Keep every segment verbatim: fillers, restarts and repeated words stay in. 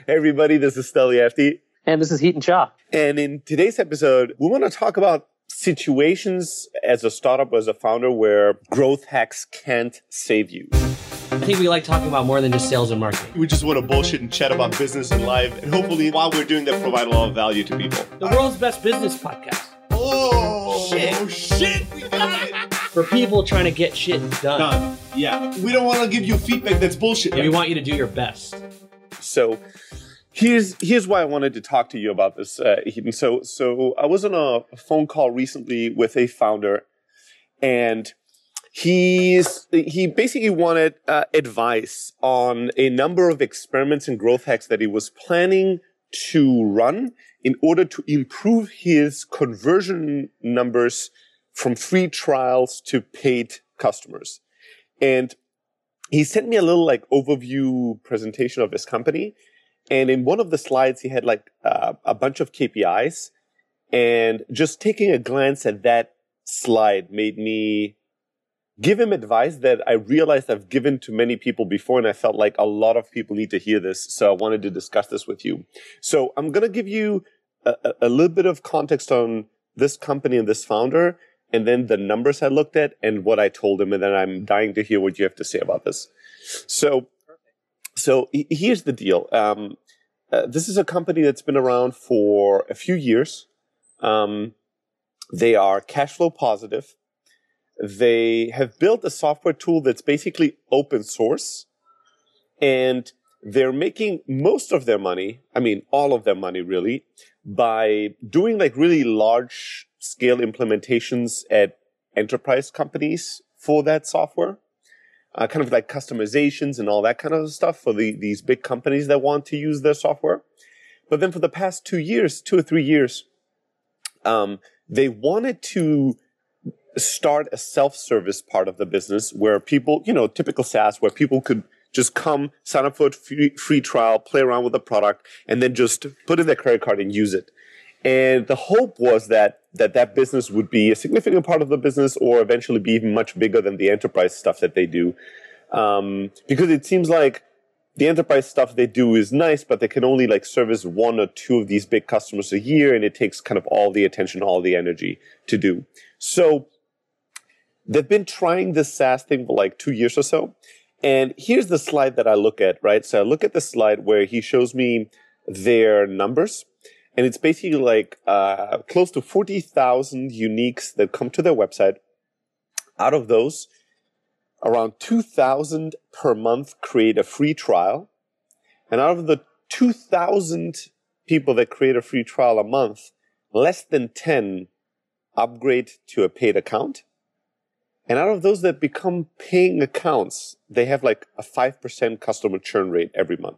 Hey everybody, this is Steli Efti. And this is Heaton Shah. And in today's episode, we want to talk about situations as a startup, as a founder, where growth hacks can't save you. I think we like talking about more than just sales and marketing. We just want to bullshit and chat about business and life. And hopefully, while we're doing that, provide a lot of value to people. The world's best business podcast. Oh, shit. Oh, shit. We got it. For people trying to get shit done. Done. Yeah. We don't want to give you feedback that's bullshit. Yeah, we want you to do your best. So here's here's why I wanted to talk to you about this, uh, Heaton. So, so I was on a phone call recently with a founder, and he's he basically wanted uh, advice on a number of experiments and growth hacks that he was planning to run in order to improve his conversion numbers from free trials to paid customers. And he sent me a little like overview presentation of his company. And in one of the slides, he had like uh, a bunch of K P Is. And just taking a glance at that slide made me give him advice that I realized I've given to many people before. And I felt like a lot of people need to hear this. So I wanted to discuss this with you. So I'm going to give you a, a little bit of context on this company and this founder, and then the numbers I looked at and what I told him. And then I'm dying to hear what you have to say about this. So, so here's the deal. Um, uh, this is a company that's been around for a few years. Um, they are cash flow positive. They have built a software tool that's basically open source, and they're making most of their money, I mean, all of their money really, by doing like really large scale implementations at enterprise companies for that software, uh, kind of like customizations and all that kind of stuff for the, these big companies that want to use their software. But then for the past two years, two or three years, um, they wanted to start a self-service part of the business where people, you know, typical SaaS, where people could just come, sign up for a free, free trial, play around with the product, and then just put in their credit card and use it. And the hope was that that, that business would be a significant part of the business, or eventually be even much bigger than the enterprise stuff that they do. Um, because it seems like the enterprise stuff they do is nice, but they can only like service one or two of these big customers a year, and it takes kind of all the attention, all the energy to do. So they've been trying this SaaS thing for like two years or so. And here's the slide that I look at, right? So I look at the slide where he shows me their numbers. And it's basically like uh, close to forty thousand uniques that come to their website. Out of those, around two thousand per month create a free trial. And out of the two thousand people that create a free trial a month, less than ten upgrade to a paid account. And out of those that become paying accounts, they have like a five percent customer churn rate every month.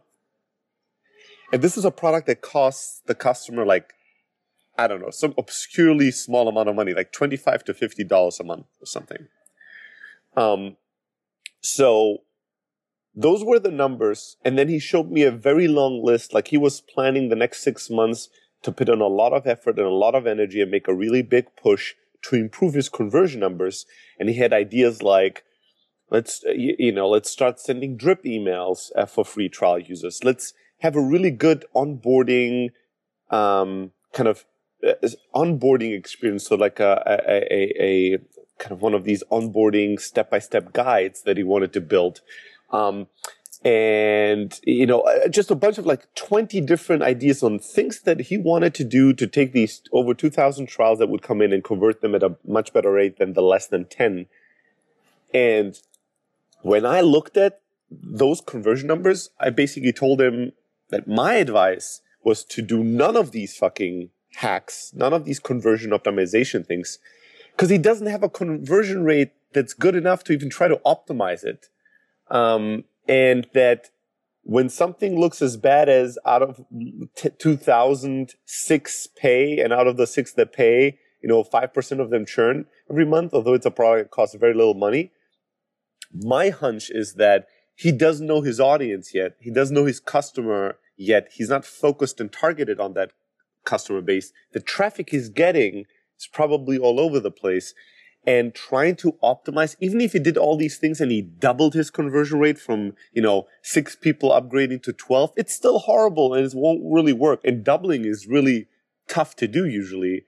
And this is a product that costs the customer like, I don't know, some obscurely small amount of money, like twenty-five to fifty dollars a month or something. Um, so those were the numbers. And then he showed me a very long list. Like he was planning the next six months to put in a lot of effort and a lot of energy and make a really big push to improve his conversion numbers. And he had ideas like, let's, you know, let's start sending drip emails uh, for free trial users. Let's have a really good onboarding, um, kind of uh, onboarding experience. So like a, a, a, a kind of one of these onboarding step-by-step guides that he wanted to build. Um, and, you know, just a bunch of like twenty different ideas on things that he wanted to do to take these over two thousand trials that would come in and convert them at a much better rate than the less than ten. And when I looked at those conversion numbers, I basically told him that my advice was to do none of these fucking hacks, none of these conversion optimization things, because he doesn't have a conversion rate that's good enough to even try to optimize it. Um, and that when something looks as bad as out of t- two thousand six pay, and out of the six that pay, you know, five percent of them churn every month, although it's a product that costs very little money. My hunch is that he doesn't know his audience yet. He doesn't know his customer yet. He's not focused and targeted on that customer base. The traffic he's getting is probably all over the place. and trying to optimize, even if he did all these things and he doubled his conversion rate from, you know, six people upgrading to twelve, it's still horrible and it won't really work. And doubling is really tough to do usually.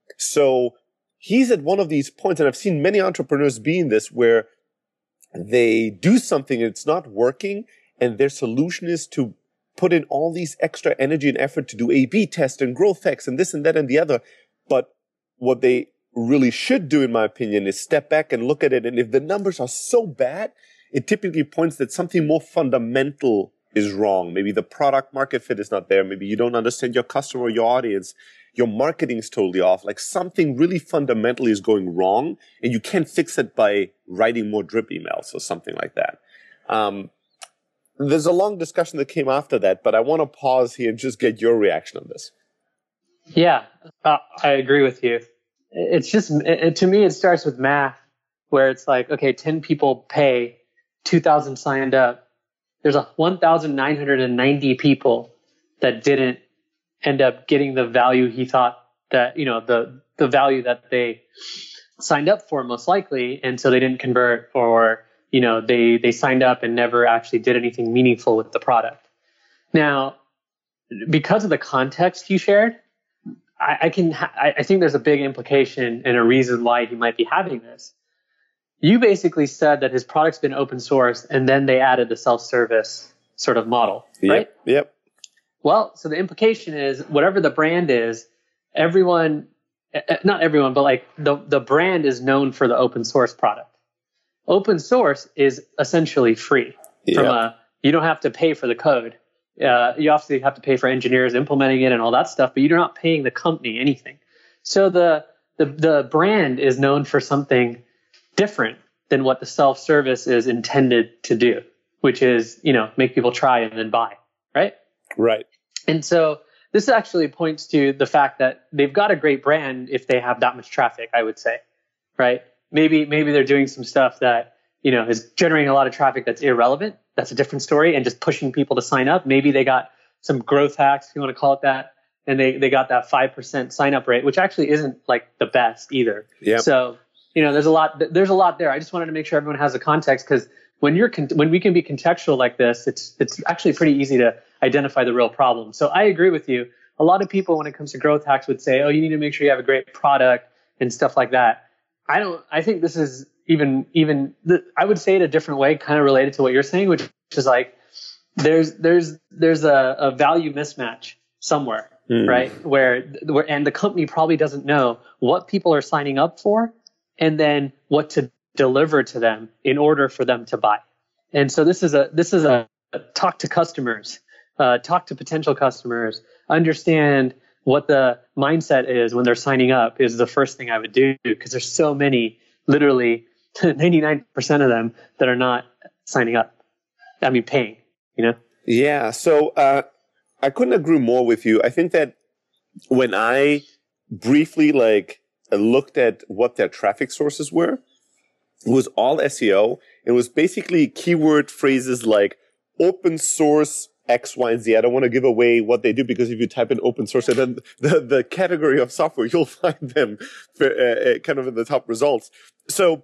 So he's at one of these points, and I've seen many entrepreneurs be in this, where they do something and it's not working, and their solution is to put in all these extra energy and effort to do A B tests and growth hacks and this and that and the other. But what they really should do, in my opinion, is step back and look at it. And if the numbers are so bad, it typically points that something more fundamental is wrong. Maybe the product market fit is not there. Maybe you don't understand your customer or your audience. Your marketing is totally off. Like something really fundamentally is going wrong, and you can't fix it by writing more drip emails or something like that. Um, there's a long discussion that came after that, but I want to pause here and just get your reaction on this. Yeah, uh, I agree with you. It's just, it, to me, it starts with math, where it's like, okay, ten people pay, two thousand signed up. There's a one thousand nine hundred ninety people that didn't end up getting the value he thought that, you know, the, the value that they signed up for, most likely. And so they didn't convert, or, you know, they, they signed up and never actually did anything meaningful with the product. Now, because of the context you shared, I, I can, ha- I think there's a big implication and a reason why he might be having this. You basically said that his product's been open source, and then they added the self-service sort of model, yep, right? Yep. Well, so the implication is whatever the brand is, everyone, not everyone, but like the, the brand is known for the open source product. Open source is essentially free. Yep. From a, you don't have to pay for the code. Uh, you obviously have to pay for engineers implementing it and all that stuff, but you're not paying the company anything. So the, the, the brand is known for something different than what the self-service is intended to do, which is, you know, make people try and then buy, right? Right. And so this actually points to the fact that they've got a great brand if they have that much traffic, I would say, right? Maybe, maybe they're doing some stuff that, you know, is generating a lot of traffic that's irrelevant. That's a different story, and just pushing people to sign up. Maybe they got some growth hacks, if you want to call it that, and they, they got that five percent sign up rate, which actually isn't like the best either. Yeah. So, you know, there's a lot, there's a lot there. I just wanted to make sure everyone has the context, because when you're, con- when we can be contextual like this, it's, it's actually pretty easy to identify the real problem. So I agree with you. A lot of people, when it comes to growth hacks, would say, oh, you need to make sure you have a great product and stuff like that. I don't, I think this is even, even, the, I would say it a different way, kind of related to what you're saying, which is like, there's, there's, there's a, a value mismatch somewhere, mm. right? Where, where, and the company probably doesn't know what people are signing up for, and then what to deliver to them in order for them to buy. And so this is a, this is a, a talk to customers, uh, talk to potential customers, understand what the mindset is when they're signing up is the first thing I would do, because there's so many, literally ninety-nine percent of them that are not signing up. I mean, paying, you know? Yeah. So uh, I couldn't agree more with you. I think that when I briefly like looked at what their traffic sources were, it was all S E O. It was basically keyword phrases like open source X, Y, and Z. I don't want to give away what they do, because if you type in open source, then the, the category of software, you'll find them for, uh, kind of in the top results. So,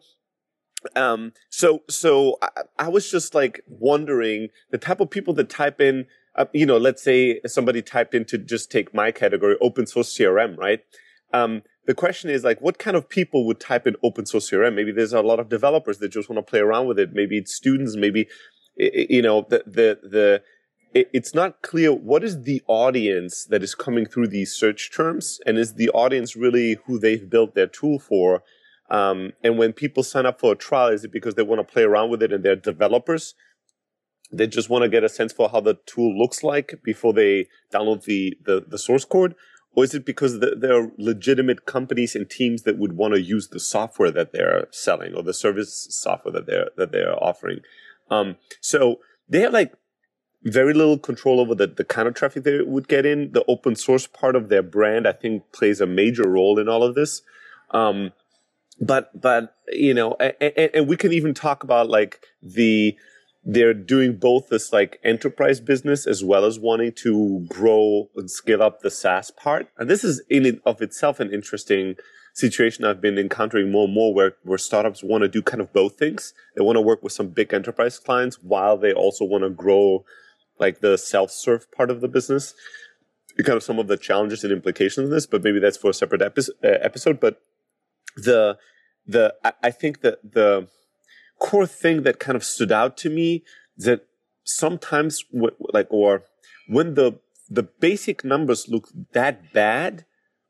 um, so, so I, I was just like wondering the type of people that type in, uh, you know, let's say somebody typed in to just take my category, open source C R M, right? Um, the question is like, what kind of people would type in open source C R M? Maybe there's a lot of developers that just want to play around with it. Maybe it's students. Maybe, you know, the, the, the, it's not clear what is the audience that is coming through these search terms, and is the audience really who they've built their tool for? Um, and when people sign up for a trial, is it because they want to play around with it and they're developers? They just want to get a sense for how the tool looks like before they download the, the, the source code? Or is it because the, there are legitimate companies and teams that would want to use the software that they're selling, or the service software that they're, that they're offering? Um, so they have like very little control over the, the kind of traffic they would get in. The open source part of their brand, I think, plays a major role in all of this. Um, but, but, you know, and, and we can even talk about like the, they're doing both this like enterprise business as well as wanting to grow and scale up the SaaS part. And this is in and of itself an interesting situation I've been encountering more and more where, where startups want to do kind of both things. They want to work with some big enterprise clients while they also want to grow like the self-serve part of the business. Kind of some of the challenges and implications of this, but maybe that's for a separate epi- uh, episode. But the the I, I think that the core thing that kind of stood out to me is that sometimes w- like or when the the basic numbers look that bad,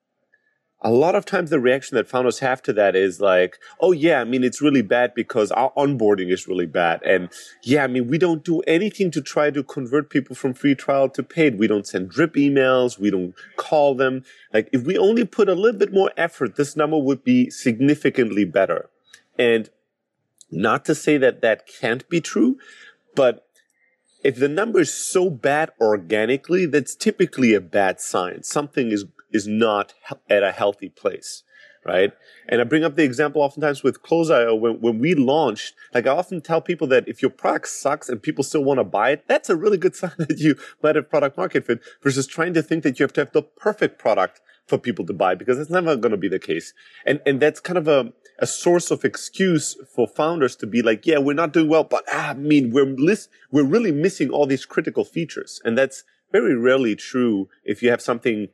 a lot of times the reaction that founders have to that is like, oh yeah, I mean, it's really bad because our onboarding is really bad. And yeah, I mean, we don't do anything to try to convert people from free trial to paid. We don't send drip emails. We don't call them. Like if we only put a little bit more effort, this number would be significantly better. And not to say that that can't be true, but if the number is so bad organically, that's typically a bad sign. Something is is not at a healthy place, right? And I bring up the example oftentimes with Close dot I O. When, when we launched, like I often tell people that if your product sucks and people still want to buy it, that's a really good sign that you might have product market fit versus trying to think that you have to have the perfect product for people to buy, because it's never going to be the case. And and that's kind of a, a source of excuse for founders to be like, yeah, we're not doing well, but ah, I mean, we're list, we're really missing all these critical features. And that's very rarely true if you have something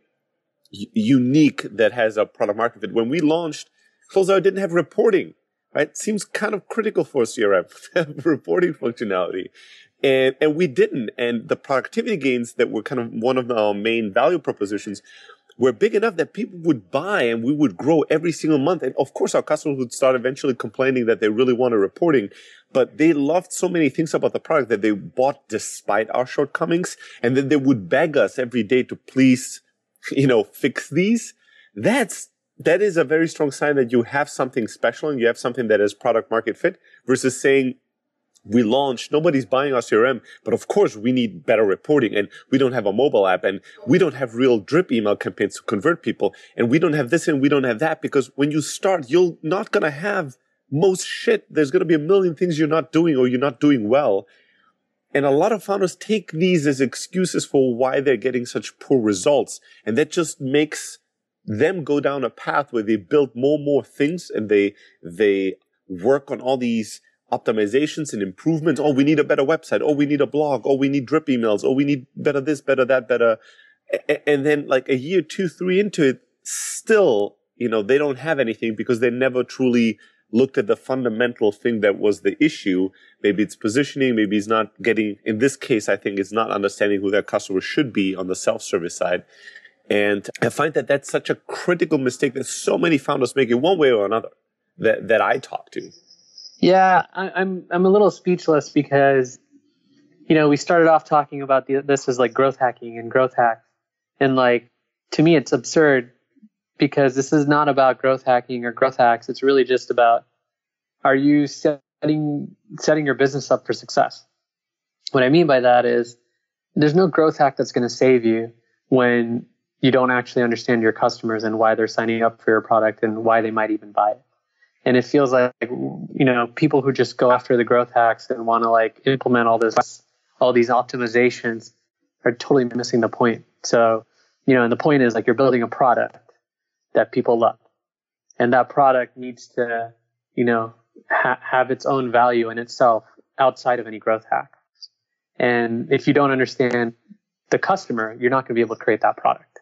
unique that has a product market fit. When we launched, Close dot I O didn't have reporting, right? Seems kind of critical for a C R M to have reporting functionality. And, and we didn't. And the productivity gains that were kind of one of our main value propositions were big enough that people would buy and we would grow every single month. And of course, our customers would start eventually complaining that they really wanted reporting, but they loved so many things about the product that they bought despite our shortcomings. And then they would beg us every day to please, you know, fix these. That's, that is a very strong sign that you have something special and you have something that is product market fit versus saying, we launched, nobody's buying our C R M, but of course we need better reporting and we don't have a mobile app and we don't have real drip email campaigns to convert people and we don't have this and we don't have that, because when you start, you're not going to have most shit. There's going to be a million things you're not doing or you're not doing well. And a lot of founders take these as excuses for why they're getting such poor results. And that just makes them go down a path where they build more and more things and they, they work on all these optimizations and improvements. Oh, we need a better website. Oh, we need a blog. Oh, we need drip emails. Oh, we need better this, better that, better. And then like a year, two, three into it, still, you know, they don't have anything because they never truly looked at the fundamental thing that was the issue. Maybe it's positioning. Maybe it's not getting, in this case, I think it's not understanding who their customer should be on the self-service side. And I find that that's such a critical mistake that so many founders make it one way or another that, that I talk to. Yeah, I, I'm I'm a little speechless because, you know, we started off talking about the, this as like growth hacking and growth hacks. And like, to me, it's absurd because this is not about growth hacking or growth hacks. It's really just about, are you setting setting your business up for success? What I mean by that is there's no growth hack that's going to save you when you don't actually understand your customers and why they're signing up for your product and why they might even buy it. And it feels like, you know, people who just go after the growth hacks and want to like implement all this, all these optimizations are totally missing the point. So, you know, and the point is like you're building a product that people love, and that product needs to, you know, ha- have its own value in itself outside of any growth hacks. And if you don't understand the customer, you're not going to be able to create that product.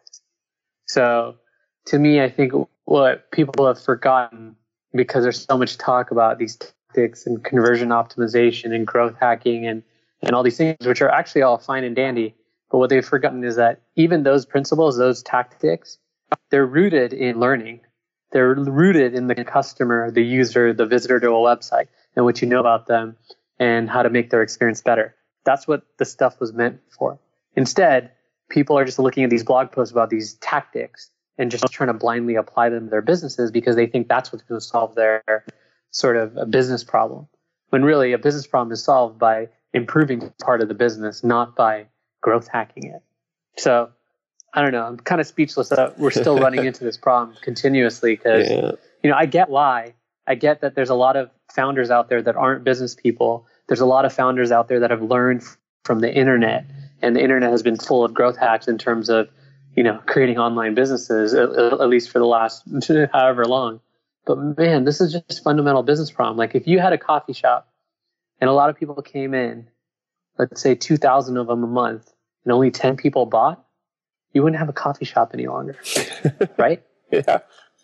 So to me, I think what people have forgotten, because there's so much talk about these tactics and conversion optimization and growth hacking and, and all these things, which are actually all fine and dandy. But what they've forgotten is that even those principles, those tactics, they're rooted in learning. They're rooted in the customer, the user, the visitor to a website, and what you know about them and how to make their experience better. That's what the stuff was meant for. Instead, people are just looking at these blog posts about these tactics and just trying to blindly apply them to their businesses because they think that's what's going to solve their sort of a business problem. When really a business problem is solved by improving part of the business, not by growth hacking it. So I don't know. I'm kind of speechless that we're still running into this problem continuously because, yeah. you know, I get why. I get that there's a lot of founders out there that aren't business people. There's a lot of founders out there that have learned from the internet, and the internet has been full of growth hacks in terms of you know, creating online businesses, at, at least for the last however long. But man, this is just a fundamental business problem. Like if you had a coffee shop and a lot of people came in, let's say two thousand of them a month, and only ten people bought, you wouldn't have a coffee shop any longer, right? Yeah.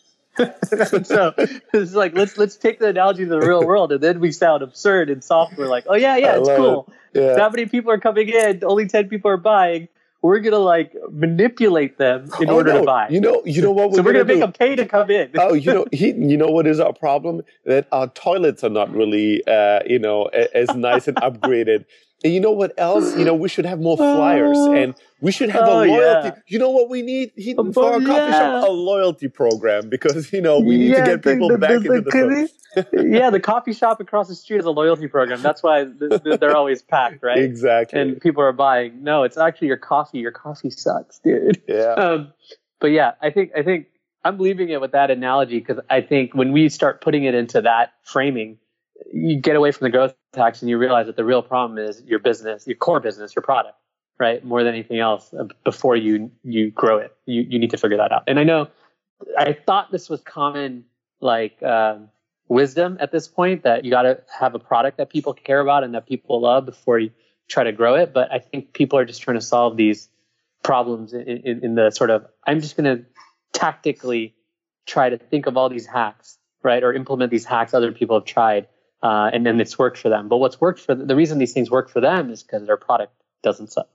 So it's like, let's let's take the analogy to the real world, and then we sound absurd in software. Like, oh yeah, yeah, I it's love cool. it. Yeah. That many people are coming in, only ten people are buying. We're gonna like manipulate them in Oh, order no. to buy. You know, you know what we're so we're gonna, gonna make do? them pay to come in. Oh, you know, he, you know what is our problem? That our toilets are not really, uh, you know, a, as nice and upgraded. And you know what else? You know, we should have more flyers, and we should have Oh, a loyalty. yeah. You know what we need he, Oh, for our coffee yeah. shop? A loyalty program, because you know we need Yeah, to get the- people the- back the- into the the- store. yeah, the coffee shop across the street is a loyalty program. That's why th- th- they're always packed, right? Exactly. And people are buying. No, it's actually your coffee. Your coffee sucks, dude. Yeah. Um, but yeah, I think I think I'm leaving it with that analogy, because I think when we start putting it into that framing, you get away from the growth hacks and you realize that the real problem is your business, your core business, your product, right? More than anything else. uh, Before you you grow it, you you need to figure that out. And I know I thought this was common, like um, wisdom at this point, that you got to have a product that people care about and that people love before you try to grow it. But I think people are just trying to solve these problems in, in, in the sort of, I'm just going to tactically try to think of all these hacks, right? Or implement these hacks other people have tried, uh, and then it's worked for them. But what's worked for, the reason these things work for them is because their product doesn't suck.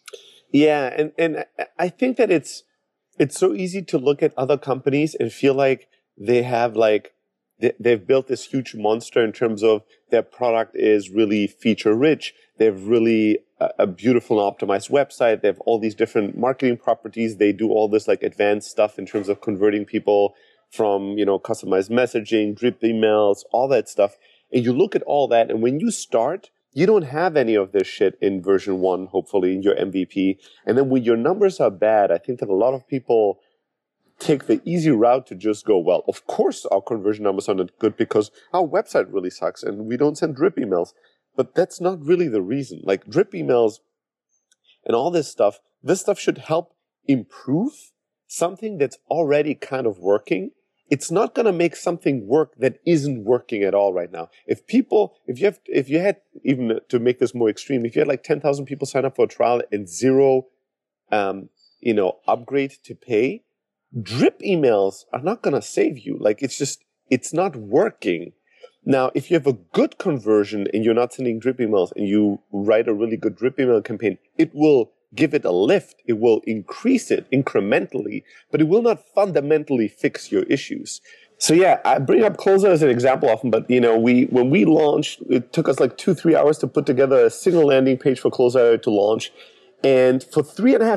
Yeah, and and I think that it's it's so easy to look at other companies and feel like they have like they, they've built this huge monster in terms of their product is really feature rich. They have really a, a beautiful and optimized website. They have all these different marketing properties. They do all this like advanced stuff in terms of converting people from, you know, customized messaging, drip emails, all that stuff. And you look at all that, and when you start, you don't have any of this shit in version one, hopefully, in your M V P. And then when your numbers are bad, I think that a lot of people take the easy route to just go, well, of course our conversion numbers are not good because our website really sucks and we don't send drip emails. But that's not really the reason. Like drip emails and all this stuff, this stuff should help improve something that's already kind of working. It's not going to make something work that isn't working at all right now. If people, if you have, if you had, even to make this more extreme, if you had like ten thousand people sign up for a trial and zero, um, you know, upgrade to pay, drip emails are not going to save you. Like it's just, it's not working. Now, if you have a good conversion and you're not sending drip emails and you write a really good drip email campaign, it will give it a lift. It will increase it incrementally, but it will not fundamentally fix your issues. So yeah, I bring up Closer as an example often, but you know, we when we launched, it took us like two, three hours to put together a single landing page for Closer to launch. And for three and a half